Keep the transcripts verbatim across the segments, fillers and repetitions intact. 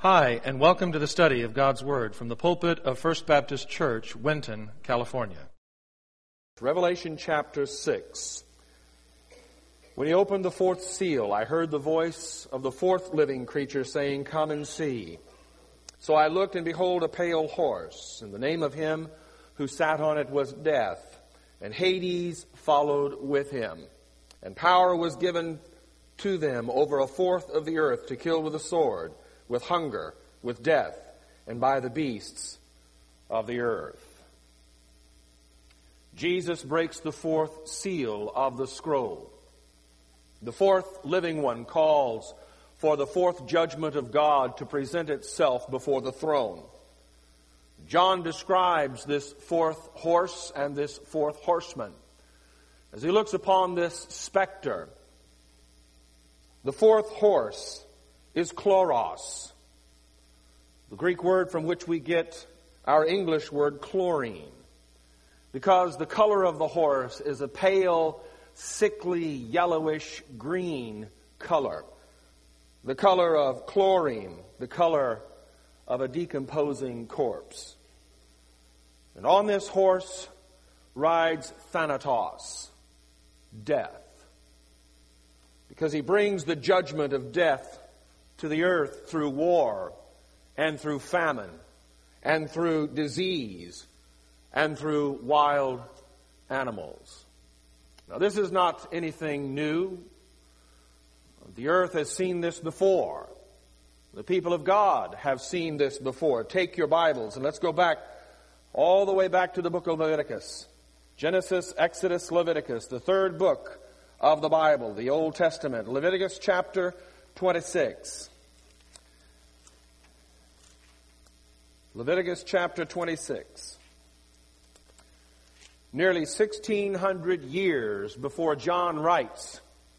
Hi, and welcome to the study of God's Word from the pulpit of First Baptist Church, Winton, California. Revelation chapter six. When he opened the fourth seal, I heard the voice of the fourth living creature saying, "Come and see." So I looked, and behold, a pale horse, and the name of him who sat on it was Death, and Hades followed with him. And power was given to them over a fourth of the earth to kill with the sword, with hunger, with death, and by the beasts of the earth. Jesus breaks the fourth seal of the scroll. The fourth living one calls for the fourth judgment of God to present itself before the throne. John describes this fourth horse and this fourth horseman. As he looks upon this specter, the fourth horse is chloros, the Greek word from which we get our English word chlorine, because the color of the horse is a pale, sickly, yellowish green color. The color of chlorine, the color of a decomposing corpse. And on this horse rides Thanatos, death, because he brings the judgment of death to the earth through war and through famine and through disease and through wild animals. Now, this is not anything new. The earth has seen this before. The people of God have seen this before. Take your Bibles and let's go back all the way back to the book of Leviticus. Genesis, Exodus, Leviticus, the third book of the Bible, the Old Testament. Leviticus chapter twenty-six. Leviticus chapter twenty-six. Nearly sixteen hundred years before John writes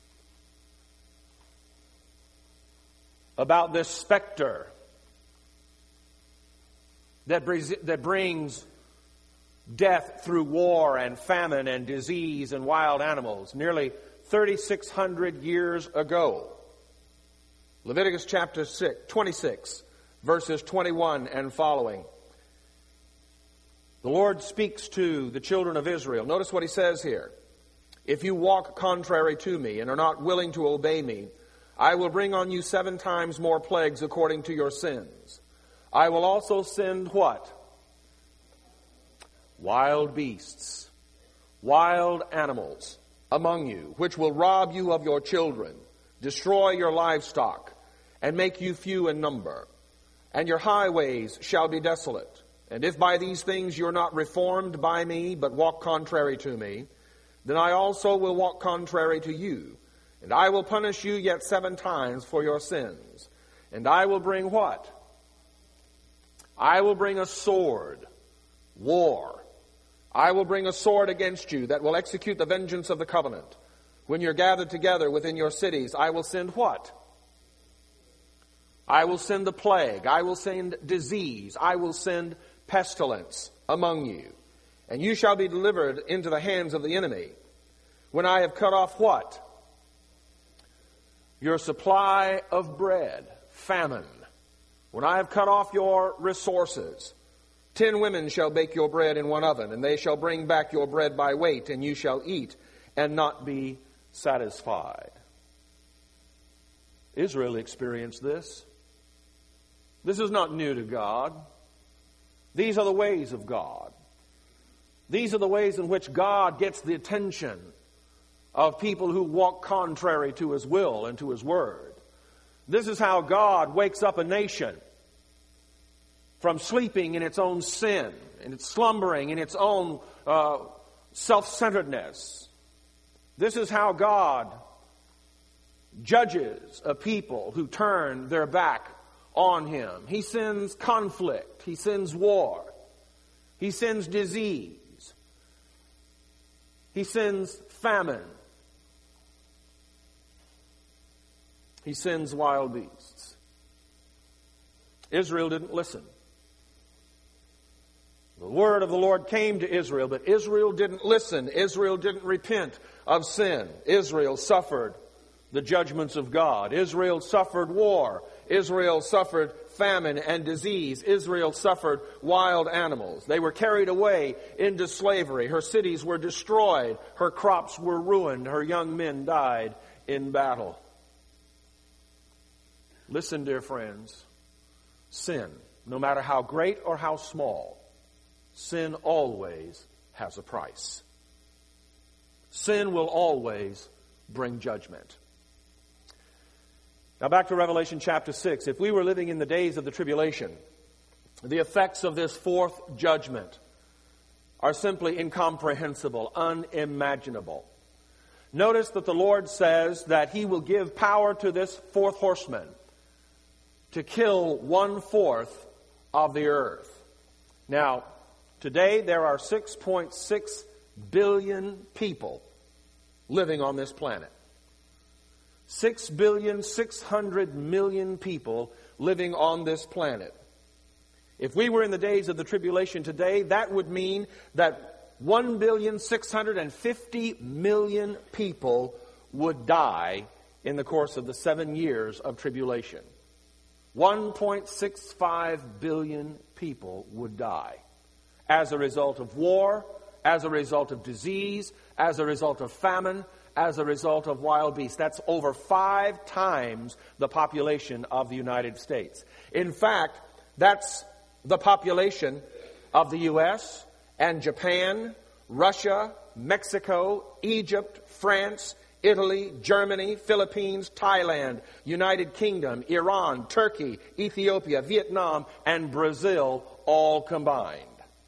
about this specter that that brings death through war and famine and disease and wild animals. Nearly thirty-six hundred years ago. Leviticus chapter six, twenty-six, verses twenty-one and following. The Lord speaks to the children of Israel. Notice what he says here. "If you walk contrary to me and are not willing to obey me, I will bring on you seven times more plagues according to your sins. I will also send" what? "Wild beasts, wild animals among you, which will rob you of your children, destroy your livestock, and make you few in number. And your highways shall be desolate. And if by these things you are not reformed by me, but walk contrary to me, then I also will walk contrary to you. And I will punish you yet seven times for your sins. And I will bring" what? "I will bring a sword," war. "I will bring a sword against you that will execute the vengeance of the covenant. When you're gathered together within your cities, I will send" what? "I will send the plague. I will send disease. I will send pestilence among you. And you shall be delivered into the hands of the enemy. When I have cut off" what? "Your supply of bread," famine. "When I have cut off your resources, ten women shall bake your bread in one oven, and they shall bring back your bread by weight, and you shall eat and not be satisfied." Israel experienced this. This is not new to God. These are the ways of God. These are the ways in which God gets the attention of people who walk contrary to His will and to His word. This is how God wakes up a nation from sleeping in its own sin, and its slumbering in its own uh, self-centeredness. This is how God judges a people who turn their back on Him. He sends conflict. He sends war. He sends disease. He sends famine. He sends wild beasts. Israel didn't listen. The word of the Lord came to Israel, but Israel didn't listen. Israel didn't repent of sin. Israel suffered the judgments of God. Israel suffered war. Israel suffered famine and disease. Israel suffered wild animals. They were carried away into slavery. Her cities were destroyed. Her crops were ruined. Her young men died in battle. Listen, dear friends, sin, no matter how great or how small, sin always has a price. Sin will always bring judgment. Now back to Revelation chapter six. If we were living in the days of the tribulation, the effects of this fourth judgment are simply incomprehensible, unimaginable. Notice that the Lord says that He will give power to this fourth horseman to kill one-fourth of the earth. Now, today there are six point six billion people living on this planet. Six billion, six hundred million people living on this planet. If we were in the days of the tribulation today, that would mean that one billion, six hundred fifty million people would die in the course of the seven years of tribulation. one point six five billion people would die as a result of war, as a result of disease, as a result of famine, as a result of wild beasts. That's over five times the population of the United States. In fact, that's the population of the U S and Japan, Russia, Mexico, Egypt, France, Italy, Germany, Philippines, Thailand, United Kingdom, Iran, Turkey, Ethiopia, Vietnam, and Brazil all combined.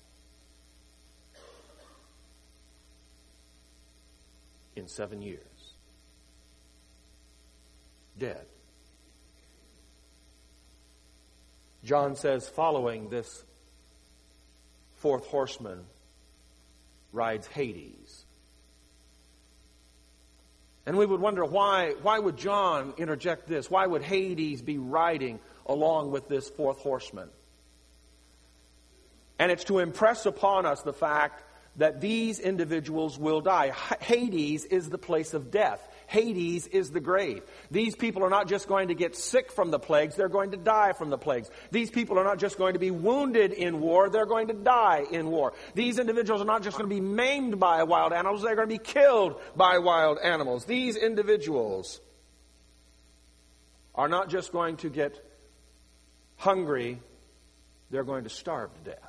In seven years. Dead. John says, following this fourth horseman rides Hades. And we would wonder why, why would John interject this? Why would Hades be riding along with this fourth horseman? And it's to impress upon us the fact that these individuals will die. Hades is the place of death. Hades is the grave. These people are not just going to get sick from the plagues, they're going to die from the plagues. These people are not just going to be wounded in war, they're going to die in war. These individuals are not just going to be maimed by wild animals, they're going to be killed by wild animals. These individuals are not just going to get hungry, they're going to starve to death.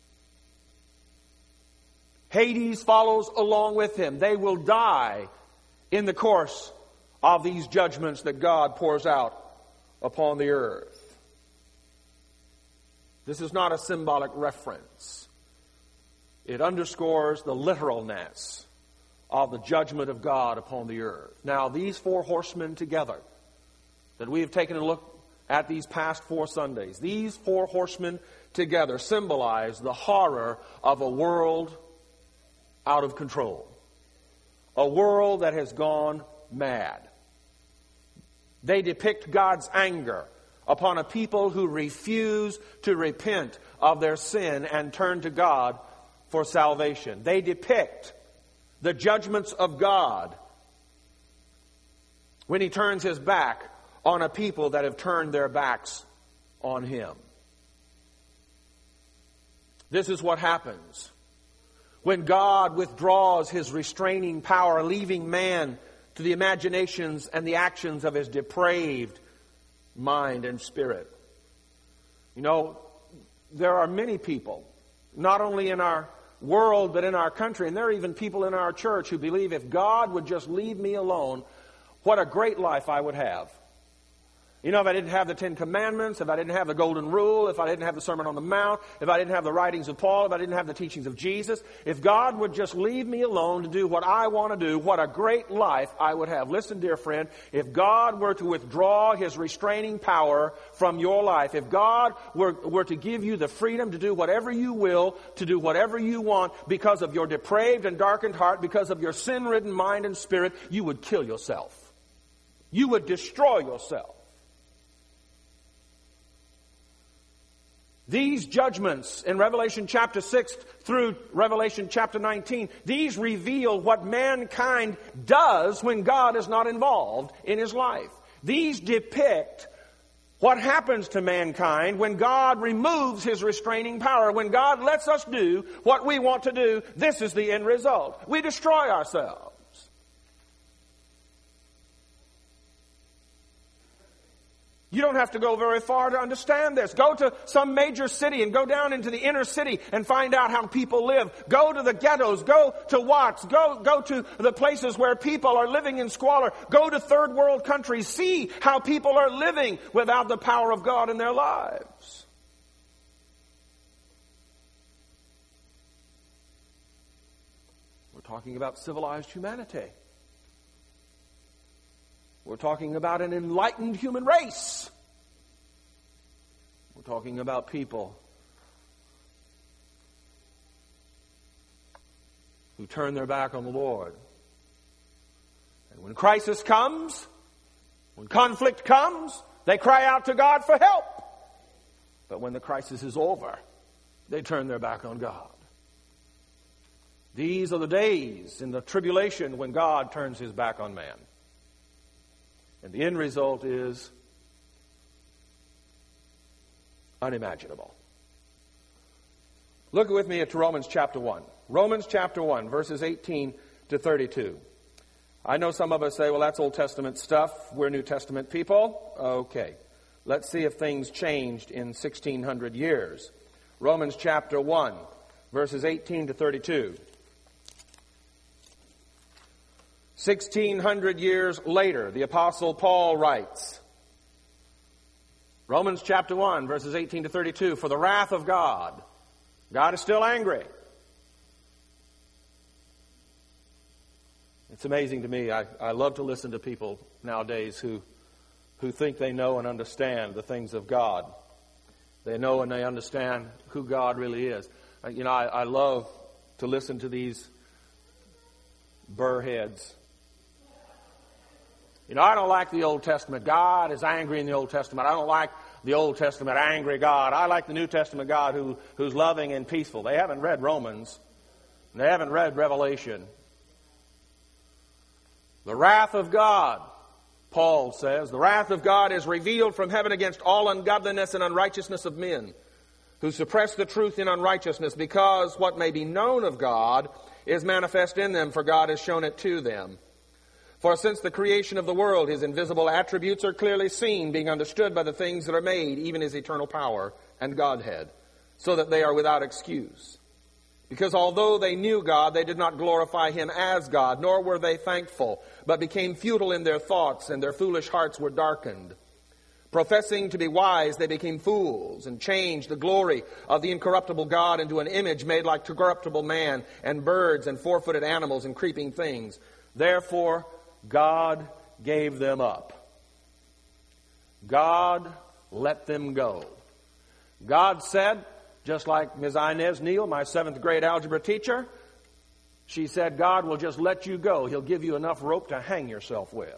Hades follows along with him. They will die in the course of these judgments that God pours out upon the earth. This is not a symbolic reference. It underscores the literalness of the judgment of God upon the earth. Now, these four horsemen together that we have taken a look at these past four Sundays, these four horsemen together symbolize the horror of a world out of control. A world that has gone mad. They depict God's anger upon a people who refuse to repent of their sin and turn to God for salvation. They depict the judgments of God when He turns His back on a people that have turned their backs on Him. This is what happens when God withdraws His restraining power, leaving man to the imaginations and the actions of his depraved mind and spirit. You know, there are many people, not only in our world but in our country, and there are even people in our church who believe if God would just leave me alone, what a great life I would have. You know, if I didn't have the Ten Commandments, if I didn't have the Golden Rule, if I didn't have the Sermon on the Mount, if I didn't have the writings of Paul, if I didn't have the teachings of Jesus, if God would just leave me alone to do what I want to do, what a great life I would have. Listen, dear friend, if God were to withdraw His restraining power from your life, if God were, were to give you the freedom to do whatever you will, to do whatever you want because of your depraved and darkened heart, because of your sin-ridden mind and spirit, you would kill yourself. You would destroy yourself. These judgments in Revelation chapter six through Revelation chapter nineteen, these reveal what mankind does when God is not involved in his life. These depict What happens to mankind when God removes His restraining power? When God lets us do what we want to do, this is the end result. We destroy ourselves. You don't have to go very far to understand this. Go to some major city and go down into the inner city and find out how people live. Go to the ghettos. Go to Watts. Go, go to the places where people are living in squalor. Go to third world countries. See how people are living without the power of God in their lives. We're talking about civilized humanity. We're talking about an enlightened human race. We're talking about people who turn their back on the Lord. And when crisis comes, when conflict comes, they cry out to God for help. But when the crisis is over, they turn their back on God. These are the days in the tribulation when God turns His back on man. And the end result is unimaginable. Look with me at Romans chapter one. Romans chapter one, verses eighteen to thirty-two. I know some of us say, well, that's Old Testament stuff. We're New Testament people. Okay. Let's see if things changed in sixteen hundred years. Romans chapter one, verses eighteen to thirty-two. Sixteen hundred years later, the Apostle Paul writes, Romans chapter one, verses eighteen to thirty-two, for the wrath of God, God is still angry. It's amazing to me. I, I love to listen to people nowadays who, who think they know and understand the things of God. They know and they understand who God really is. You know, I, I love to listen to these burrheads. You know, I don't like the Old Testament. God is angry in the Old Testament. I don't like the Old Testament angry God. I like the New Testament God who, who's loving and peaceful. They haven't read Romans. And they haven't read Revelation. The wrath of God, Paul says, the wrath of God is revealed from heaven against all ungodliness and unrighteousness of men, who suppress the truth in unrighteousness, because what may be known of God is manifest in them, for God has shown it to them. For since the creation of the world, His invisible attributes are clearly seen, being understood by the things that are made, even His eternal power and Godhead, so that they are without excuse. Because although they knew God, they did not glorify Him as God, nor were they thankful, but became futile in their thoughts, and their foolish hearts were darkened. Professing to be wise, they became fools, and changed the glory of the incorruptible God into an image made like corruptible man, and birds, and four-footed animals, and creeping things. Therefore, God gave them up. God let them go. God said, just like Miz Inez Neal, my seventh grade algebra teacher, she said, God will just let you go. He'll give you enough rope to hang yourself with.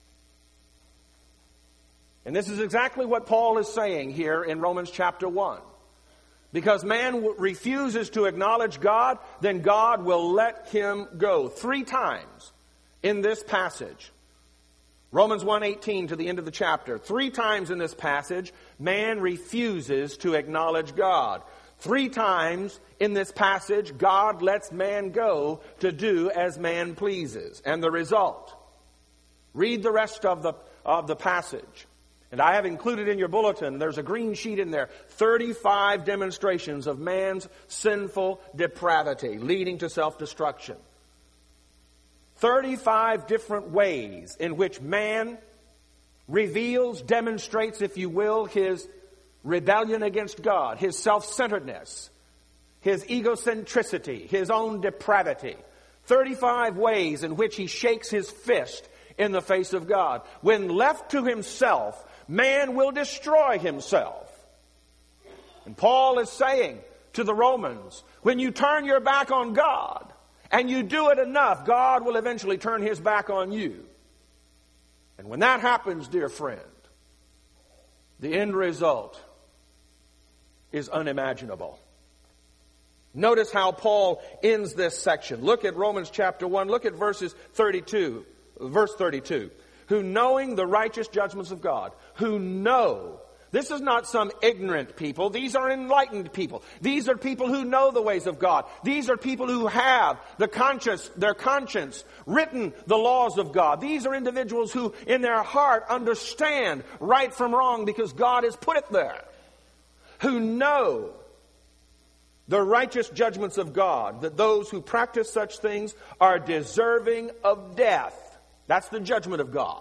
And this is exactly what Paul is saying here in Romans chapter one. Because man refuses to acknowledge God, then God will let him go. Three times in this passage, Romans one eighteen to the end of the chapter, three times in this passage, man refuses to acknowledge God. Three times in this passage, God lets man go to do as man pleases. And the result, read the rest of the, of the passage. And I have included in your bulletin, there's a green sheet in there, thirty-five demonstrations of man's sinful depravity leading to self-destruction. thirty-five different ways in which man reveals, demonstrates, if you will, his rebellion against God, his self-centeredness, his egocentricity, his own depravity. thirty-five ways in which he shakes his fist in the face of God. When left to himself, man will destroy himself. And Paul is saying to the Romans, when you turn your back on God, and you do it enough, God will eventually turn His back on you. And when that happens, dear friend, the end result is unimaginable. Notice how Paul ends this section. Look at Romans chapter one. Look at verses thirty-two. Verse thirty-two. Who knowing the righteous judgments of God, who know This is not some ignorant people. These are enlightened people. These are people who know the ways of God. These are people who have the conscience, their conscience written the laws of God. These are individuals who in their heart understand right from wrong because God has put it there. Who know the righteous judgments of God, that those who practice such things are deserving of death. That's the judgment of God.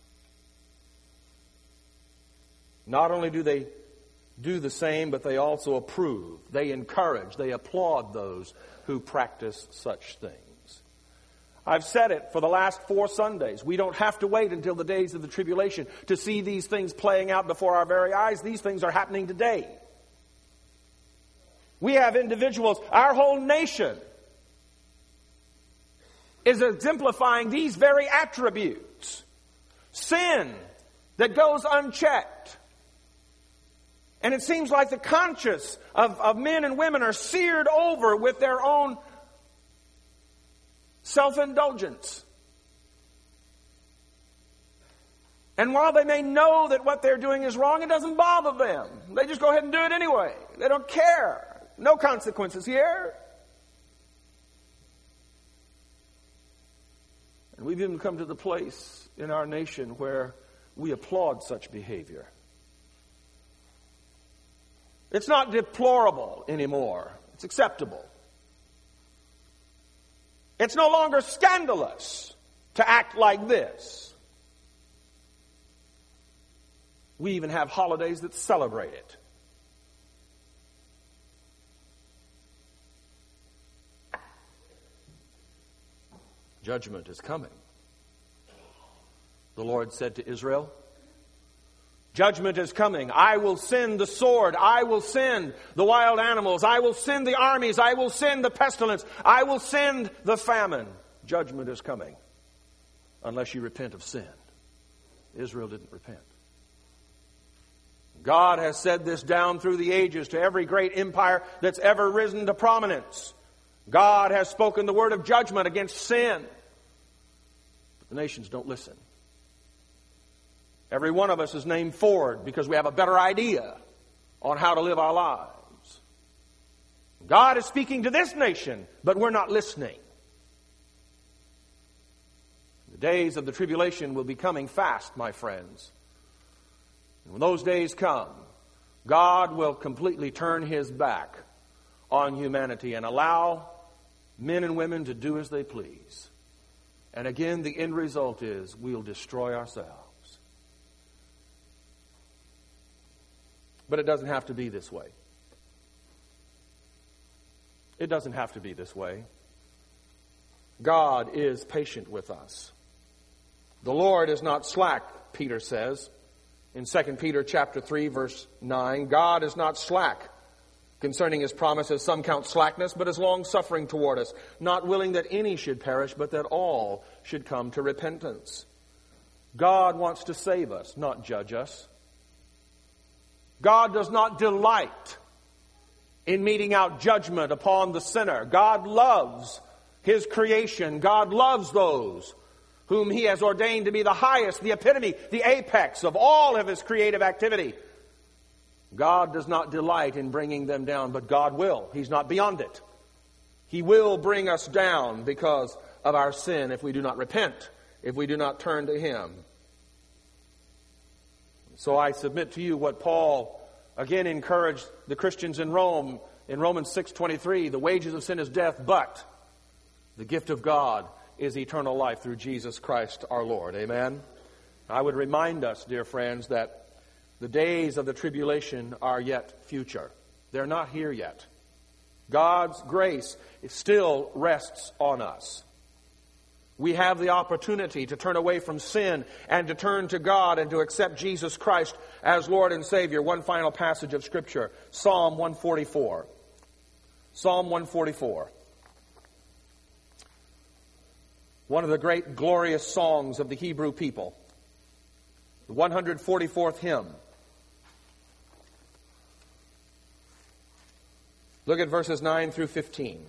Not only do they do the same, but they also approve, they encourage, they applaud those who practice such things. I've said it for the last four Sundays. We don't have to wait until the days of the tribulation to see these things playing out before our very eyes. These things are happening today. We have individuals, our whole nation is exemplifying these very attributes. Sin that goes unchecked. And it seems like the conscience of, of men and women are seared over with their own self-indulgence. And while they may know that what they're doing is wrong, it doesn't bother them. They just go ahead and do it anyway. They don't care. No consequences here. And we've even come to the place in our nation where we applaud such behavior. It's not deplorable anymore. It's acceptable. It's no longer scandalous to act like this. We even have holidays that celebrate it. Judgment is coming. The Lord said to Israel, judgment is coming. I will send the sword. I will send the wild animals. I will send the armies. I will send the pestilence. I will send the famine. Judgment is coming unless you repent of sin. Israel didn't repent. God has said this down through the ages to every great empire that's ever risen to prominence. God has spoken the word of judgment against sin. But the nations don't listen. Every one of us is named Ford because we have a better idea on how to live our lives. God is speaking to this nation, but we're not listening. The days of the tribulation will be coming fast, my friends. And when those days come, God will completely turn His back on humanity and allow men and women to do as they please. And again, the end result is we'll destroy ourselves. But it doesn't have to be this way. It doesn't have to be this way. God is patient with us. The Lord is not slack, Peter says. In Second Peter chapter three, verse nine, God is not slack concerning His promises. Some count slackness, but is long-suffering toward us, not willing that any should perish, but that all should come to repentance. God wants to save us, not judge us. God does not delight in meting out judgment upon the sinner. God loves His creation. God loves those whom He has ordained to be the highest, the epitome, the apex of all of His creative activity. God does not delight in bringing them down, but God will. He's not beyond it. He will bring us down because of our sin if we do not repent, if we do not turn to Him. So I submit to you what Paul again encouraged the Christians in Rome in Romans six twenty-three. The wages of sin is death, but the gift of God is eternal life through Jesus Christ our Lord. Amen? I would remind us, dear friends, that the days of the tribulation are yet future. They're not here yet. God's grace still rests on us. We have the opportunity to turn away from sin and to turn to God and to accept Jesus Christ as Lord and Savior. One final passage of Scripture, Psalm one forty-four. Psalm one forty-four. One of the great glorious songs of the Hebrew people. The one hundred forty-fourth hymn. Look at verses nine through fifteen.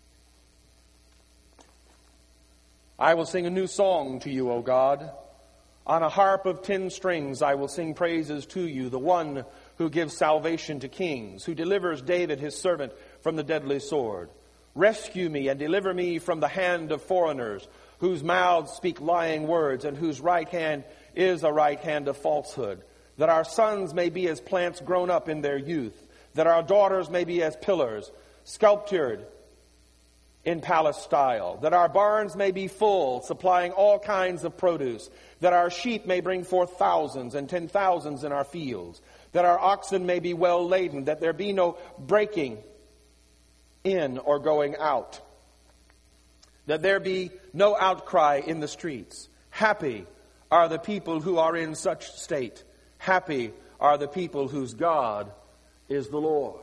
I will sing a new song to you, O God. On a harp of ten strings I will sing praises to you, the one who gives salvation to kings, who delivers David his servant from the deadly sword. Rescue me and deliver me from the hand of foreigners, whose mouths speak lying words, and whose right hand is a right hand of falsehood, that our sons may be as plants grown up in their youth, that our daughters may be as pillars, sculptured in palace style, that our barns may be full, supplying all kinds of produce, that our sheep may bring forth thousands and ten thousands in our fields, that our oxen may be well laden, that there be no breaking in or going out, that there be no outcry in the streets. Happy are the people who are in such state. Happy are the people whose God is the Lord.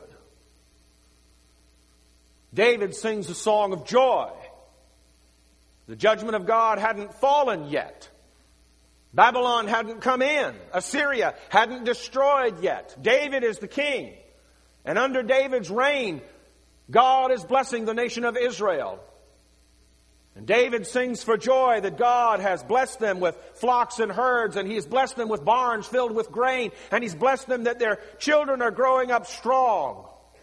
David sings a song of joy. The judgment of God hadn't fallen yet. Babylon hadn't come in. Assyria hadn't destroyed yet. David is the king. And under David's reign, God is blessing the nation of Israel. And David sings for joy that God has blessed them with flocks and herds, and He has blessed them with barns filled with grain, and He's blessed them that their children are growing up strong.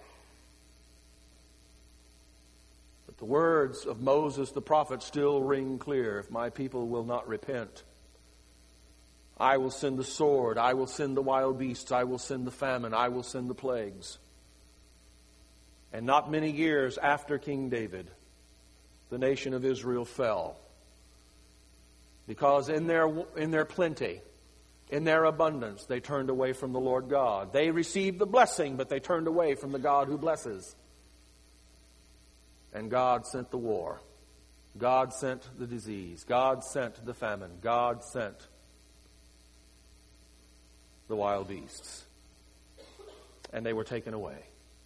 But the words of Moses the prophet still ring clear. If my people will not repent, I will send the sword, I will send the wild beasts, I will send the famine, I will send the plagues. And not many years after King David, the nation of Israel fell. Because in their, in their plenty, in their abundance, they turned away from the Lord God. They received the blessing, but they turned away from the God who blesses. And God sent the war. God sent the disease. God sent the famine. God sent the wild beasts. And they were taken away.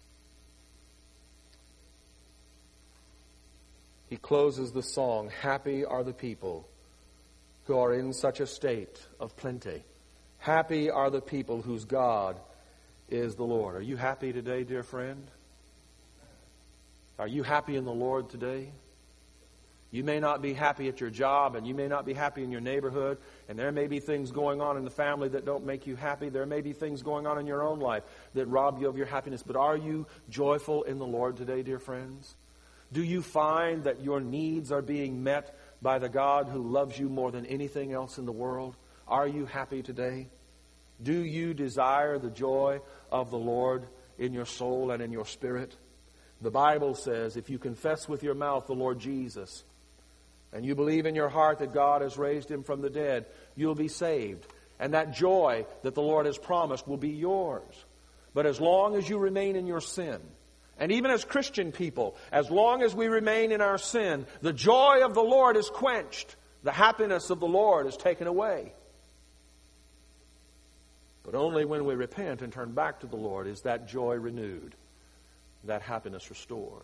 He closes the song, happy are the people who are in such a state of plenty. Happy are the people whose God is the Lord. Are you happy today, dear friend? Are you happy in the Lord today? You may not be happy at your job, and you may not be happy in your neighborhood, and there may be things going on in the family that don't make you happy. There may be things going on in your own life that rob you of your happiness. But are you joyful in the Lord today, dear friends? Do you find that your needs are being met by the God who loves you more than anything else in the world? Are you happy today? Do you desire the joy of the Lord in your soul and in your spirit? The Bible says if you confess with your mouth the Lord Jesus and you believe in your heart that God has raised Him from the dead, you'll be saved. And that joy that the Lord has promised will be yours. But as long as you remain in your sin, and even as Christian people, as long as we remain in our sin, the joy of the Lord is quenched. The happiness of the Lord is taken away. But only when we repent and turn back to the Lord is that joy renewed, that happiness restored.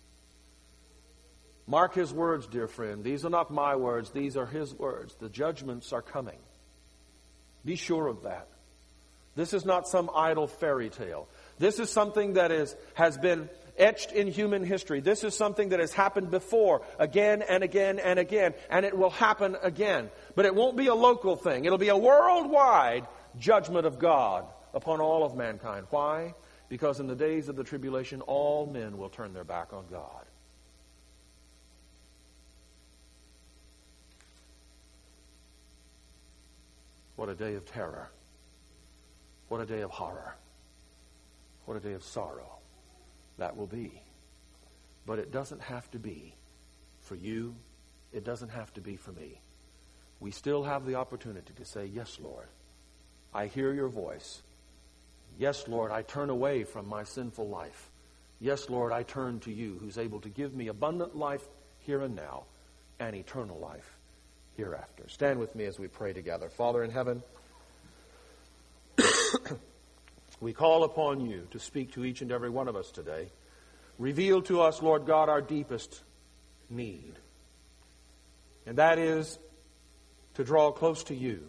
Mark His words, dear friend. These are not my words. These are His words. The judgments are coming. Be sure of that. This is not some idle fairy tale. This is something that is, has been etched in human history. This is something that has happened before, again and again and again, and it will happen again. But it won't be a local thing. It'll be a worldwide judgment of God upon all of mankind. Why? Because in the days of the tribulation, all men will turn their back on God. What a day of terror. What a day of horror. What a day of sorrow that will be. But it doesn't have to be for you. It doesn't have to be for me. We still have the opportunity to say, yes, Lord, I hear your voice. Yes, Lord, I turn away from my sinful life. Yes, Lord, I turn to you who's able to give me abundant life here and now and eternal life hereafter. Stand with me as we pray together. Father in heaven, we call upon you to speak to each and every one of us today. Reveal to us, Lord God, our deepest need. And that is to draw close to you,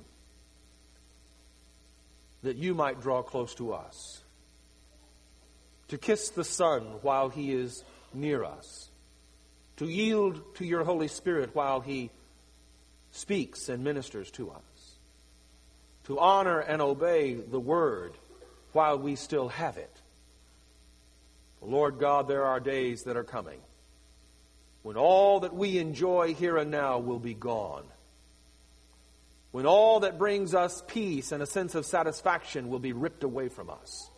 that you might draw close to us. To kiss the Son while He is near us. To yield to your Holy Spirit while He speaks and ministers to us. to honor and obey the Word while we still have it. Lord God, there are days that are coming when all that we enjoy here and now will be gone. When all that brings us peace and a sense of satisfaction will be ripped away from us.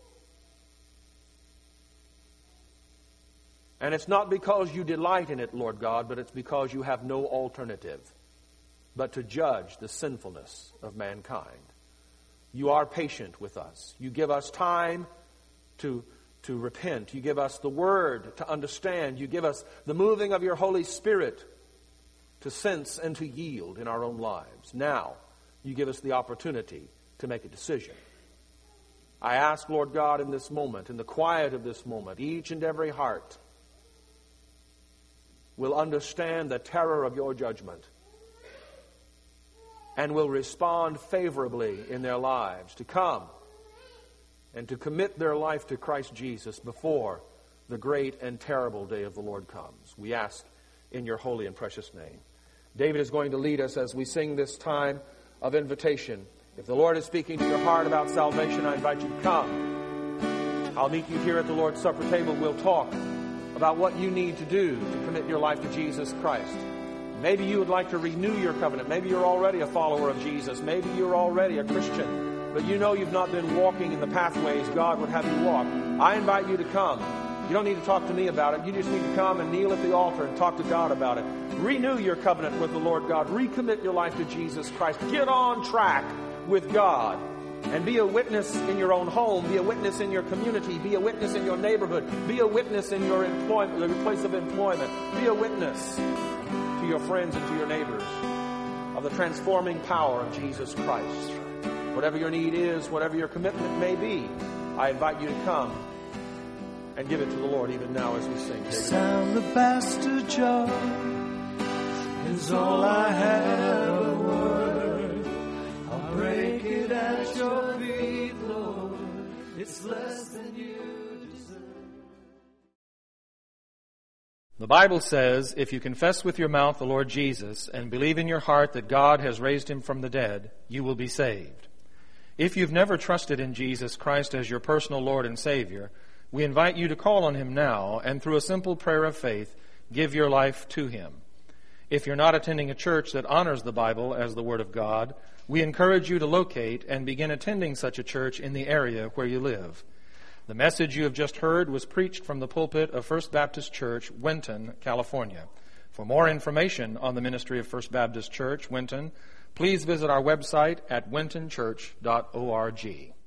And it's not because you delight in it, Lord God, but it's because you have no alternative but to judge the sinfulness of mankind. You are patient with us. You give us time to to repent. You give us the Word to understand. You give us the moving of your Holy Spirit to sense and to yield in our own lives. Now, you give us the opportunity to make a decision. I ask, Lord God, in this moment, in the quiet of this moment, each and every heart will understand the terror of your judgment and will respond favorably in their lives to come and to commit their life to Christ Jesus before the great and terrible day of the Lord comes. We ask in your holy and precious name. David is going to lead us as we sing this time of invitation. If the Lord is speaking to your heart about salvation, I invite you to come. I'll meet you here at the Lord's Supper table. We'll talk about what you need to do to commit your life to Jesus Christ. Maybe you would like to renew your covenant. Maybe you're already a follower of Jesus. Maybe you're already a Christian. But you know you've not been walking in the pathways God would have you walk. I invite you to come. You don't need to talk to me about it. You just need to come and kneel at the altar and talk to God about it. Renew your covenant with the Lord God. Recommit your life to Jesus Christ. Get on track with God. And be a witness in your own home. Be a witness in your community. Be a witness in your neighborhood. Be a witness in your employment, your place of employment. Be a witness to your friends and to your neighbors of the transforming power of Jesus Christ. Whatever your need is, whatever your commitment may be, I invite you to come and give it to the Lord even now as we sing. This alabaster jar is all I have a word. I'll break it at your feet, Lord. It's less than you deserve. The Bible says, if you confess with your mouth the Lord Jesus and believe in your heart that God has raised him from the dead, you will be saved. If you've never trusted in Jesus Christ as your personal Lord and Savior, we invite you to call on him now and through a simple prayer of faith, give your life to him. If you're not attending a church that honors the Bible as the Word of God, we encourage you to locate and begin attending such a church in the area where you live. The message you have just heard was preached from the pulpit of First Baptist Church, Winton, California. For more information on the ministry of First Baptist Church, Winton, please visit our website at winton church dot org.